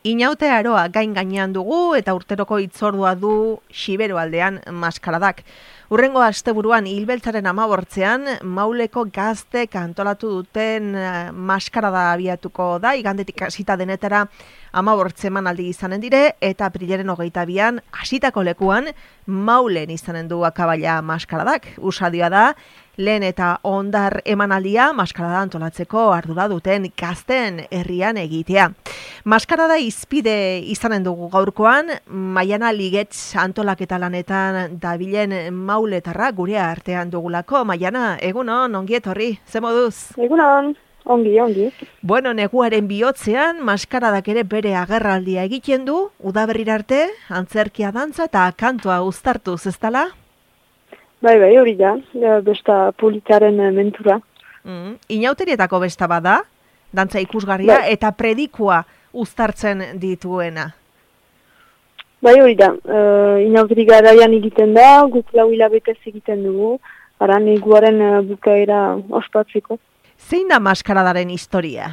Inaute aroa gainean dugu eta urteroko hitzordua du Xibero aldean maskaradak. Hurrengo asteburuan Ilbeltzaren 15ean Mauleko gaztek antolatu duten maskarada abiatuko da, igandetik hasita denetara 15 emanaldi izanen dire, eta aprilaren 22an hasitako lekuan Maulen izanen du akabaila maskaradak. Usadioa da, lehen eta ondar emanaldia maskarada antolatzeko ardura duten gazten herrian egitea. Maskarada izpide izanen dugu gaurkoan, Maiana Ligetz antolaketa lanetan dabilen mauletarra gure artean dugulako. Maiana, egunon, ongi etorri, ze moduz? Egunon, ongi. Bueno, neguaren bihotzean, maskaradak ere bere agerraldia egiten du, udaberrira arte, antzerkia dantza eta kantua uztartuz, ez dala? Bai, hori da, besta politaren mentura. Inauterietako besta bada, dantza ikusgarria, bai. Eta predikua uztartzen dituena. Bai, hori da, inauteri garaian egiten da, guk 4 hilabetez egiten dugu, ara neguaren bukaera ospatzeko. Zein da maskaradaren historia?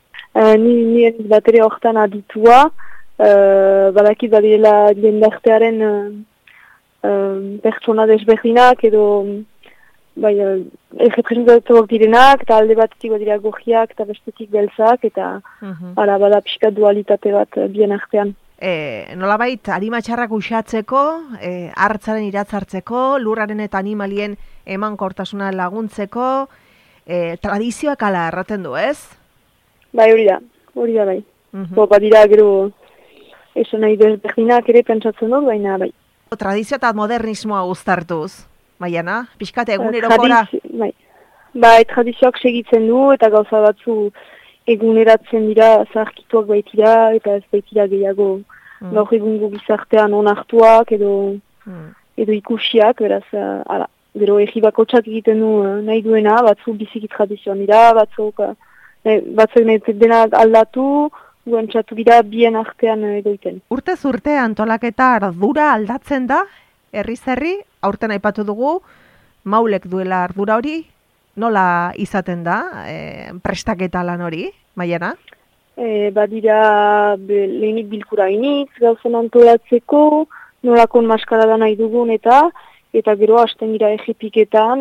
Ni batere horretan aditua, badakit badirela jendartearen pertsona desberdinak edo errepresentatuak direnak, eta alde batetik badira gorriak eta bestetik beltzak, eta bada pixka dualitate bat bien artean. Nolabait, arimatxarrak uxatzeko, hartzaren iratzartzeko, lurraren eta animalien emankortasuna laguntzeko, tradizioak ala erraten du, ez? Bai, hori da bai. Badira gero esan nahi desberdinak ere pentsatzen dut, baina bai. Tradizio eta modernismoa uztartuz, Maiana, pixkate egunerokora? Bai, tradizioak segitzen du eta gauza batzu eguneratzen dira, zaharkituak baitira eta ez baitira gehiago gaur egungo gizartean onartuak edo ikusiak, beraz, gero egi bakotsak egiten du nahi duena, batzuk biziki tradizioan dira, batzuk nahi denak aldatu, guantzatu dira bien artean egoiten. Urtez urte antolaketa ardura aldatzen da, herri, aurten aipatu dugu, Maulek duela ardura hori, nola izaten da prestaketa lan hori, Maiana? Badira lehenik bilkura initz, gauzen antolatzeko, nolakon maskarada nahi dugun eta gero hasten gira egipiketan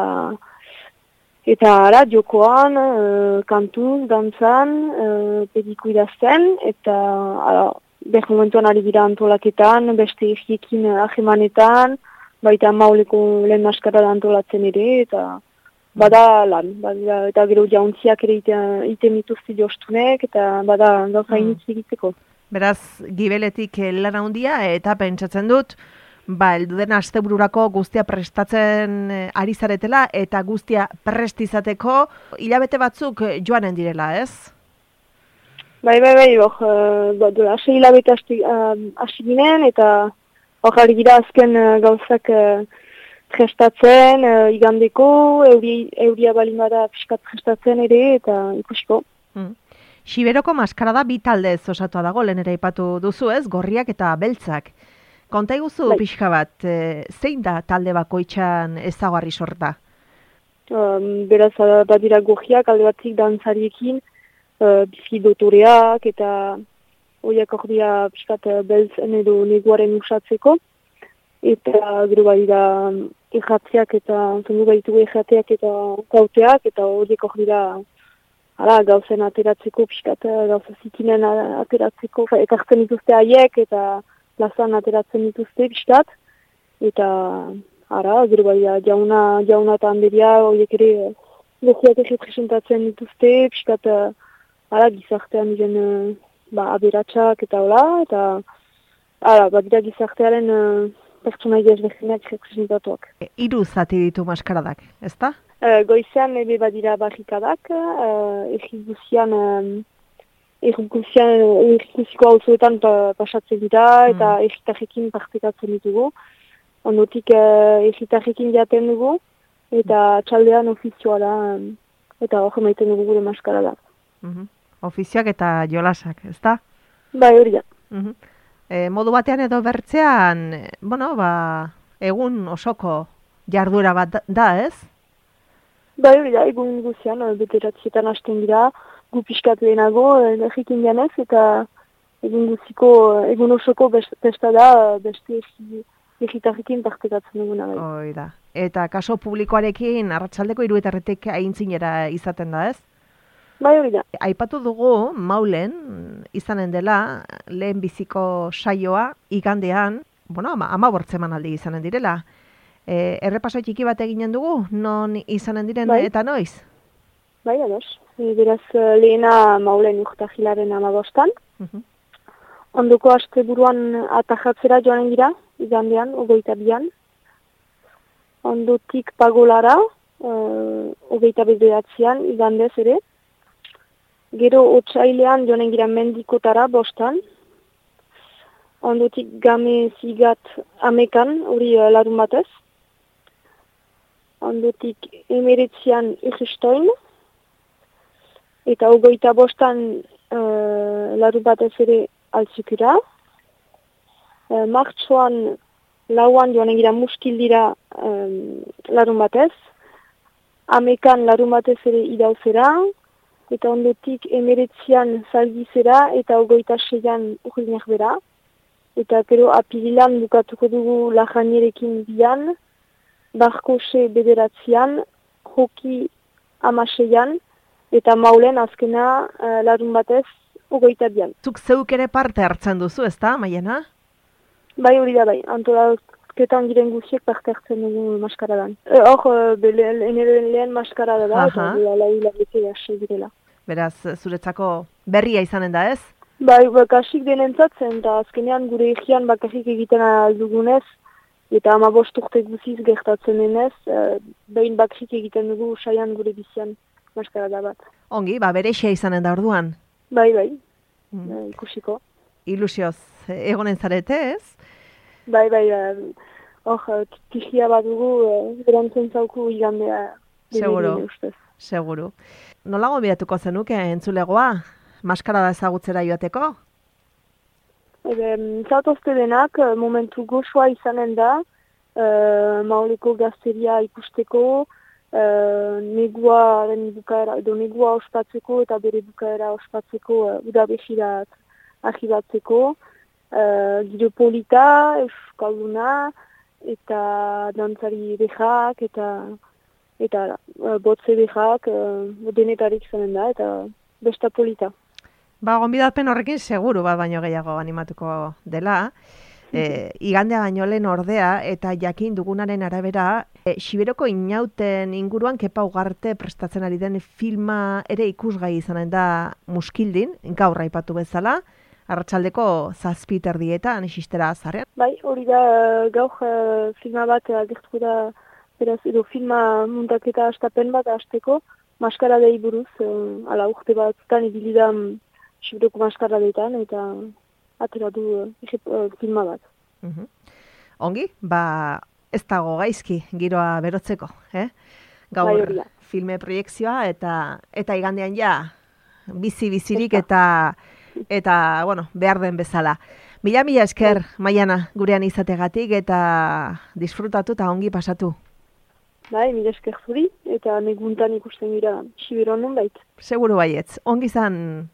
eta ara, jokoan, kantuz, dantzan, pediku idazten, eta behar momentuan ari gira antolaketan, beste egiekin ahemanetan, baita Mauleko lehen maskarada antolatzen ere, eta bada lan, eta gero jauntziak ere iten dituzte jostunek, eta bada gauza initz egiteko. Beraz, gibeletik lan handia, eta pentsatzen dut, elduden astebururako guztia prestatzen ari zaretela eta guztia prestizateko hilabete batzuk joanen direla, ez? Bai, dola 6 hilabete hasi ginen eta hor ari gira azken gauzak prestatzen, igandeko, euria balimada piskat prestatzen ere eta ikusiko. Xiberoko maskarada 2 taldez osatua dago, lehen ere aipatu duzu, ez? Gorriak eta beltzak. Konta iguzu pixka bat, zein da talde bakoitxan ezagarri sorta? Beraz, badira gorriak, alde batik dantzariekin, bizki dotoreak eta horiak hor dira pixkat beltzen edo neguaren usatzeko. Eta gero badira erratziak eta zendu baitu errateak eta kauteak, eta horiek hor dira gauzen ateratzeko, pixkat gauza zikinen ateratzeko, ekartzen dituzte haiek eta plazan ateratzen dituzte pixkat, eta gero baina jauna eta handeria horiek ere goziak representatzen dituzte, pixkat gizartean diren aberatsak eta hola, eta badira gizartearen pertsona desberdinak representatuak. 3 zati ditu maskaradak, ezta? Goizean ebe badira barrikadak, errikuziko hauzuetan pasatzen dira eta erritarrekin partekatzen ditugu. Ondotik erritarrekin jaten dugu eta txaldean ofizioa da eta hor maiten dugu gure maskarada. Ofizioak eta jolasak, ezta? Bai, hori da. Modu batean edo bertzean, egun osoko jarduera bat da, ez? Bai, hori da, egun guzian, beteratzietan hasten dira, gu pixkat lehenago, errikin janez, eta egun guziko, egun osoko besta da, beste egitarrekin partekatzen duguna bai. Hoi da. Eta kaso publikoarekin arratsaldeko 3:00 aintzinera izaten da, ez? Bai, hori da. Aipatu dugu Maulen izanen dela lehen biziko saioa igandean, bueno, 15 emanaldi izanen direla. Errepaso txiki bat eginen dugu, non izanen diren Bai. eta noiz? Bai, ados. Beraz, lehena Maulen urtahilaren 15-an. Ondoko asteburuan atajatzera joanen gira, igandean, 22an. Ondotik Pagolara, 29an, igandez ere. Gero otsailean joanen gira Mendikotara, 5an. Ondotik Game Zigat 10an, hori larun batez. Ondotik 19an Irristoin. Eta 25an larun batez ere Altzikura. Martxoan 4an joanen gira Muskildira larun batez. 10an larun batez ere Idauzera. Eta ondotik 19an Zalgizera eta 26an Urriñak bera. Eta gero apirilan bukatuko dugu Lajanierekin 2an, Barkose 9an, Joki 16an, eta Maulen azkena larun batez 22an. Zuk zeuk ere parte hartzen duzu, ezta, Maiana? Bai, hori da bai, antolaketan diren guziek parte hartzen dugu maskaradan. Hor, lehen maskarada da, eta hilabete hasi direla. Beraz, zuretzako berria izanen da, ez? Bai, kasik denentzatzen, eta azkenean gure egian bakarrik egiten aldugunez, eta 15 urte guziz gertatzen denez, behin bakarrik egiten dugu saian gure bizian maskarada bat. Ongi, berexia izanen da orduan. Bai, ikusiko. Ilusioz egonen zarete, ez? Bai, hor, tixia bat dugu, berantzen zauku igandea. Seguru. Nola gonbidatuko zenuke entzulegoa? Maskarada ezagutzera joateko? Zatozte denak, momentu goxoa izanen da, Mauleko gazteria ikusteko, neguaren bukaera, edo negua ospatzeko eta bere bukaera ospatzeko udabexirat ahibatzeko, giro polita, euskalduna, eta dantzari behak, eta botze behak, denetarik izanen da, eta besta polita. Gonbidapen horrekin seguru bat baino gehiago animatuko dela. Igandea baino lehen ordea eta jakin dugunaren arabera, Xiberoko inauten inguruan Kepa Ugarte prestatzen ari den filma ere ikusgai izanen da Muskildin, gaur aipatu bezala, arratsaldeko 7:30 xistera azarrean. Bai, hori da gaur filma bat agertuko da, beraz, edo filma muntaketa astapen bat hasteko, maskaradei buruz, ala urte batzutan ibilidan Xiberoko maskaradetan, eta atera du filma bat. Ongi, ez dago gaizki giroa berotzeko, Gaur filme proiektzioa eta igandean ja bizirik eta bueno, behar den bezala. Mila esker, Maiana, gurean izategatik eta disfrutatu eta ongi pasatu. Bai, mila esker zuri, eta neguntan ikusten gira Xiberon nonbait. Seguru baietz, ongi zan.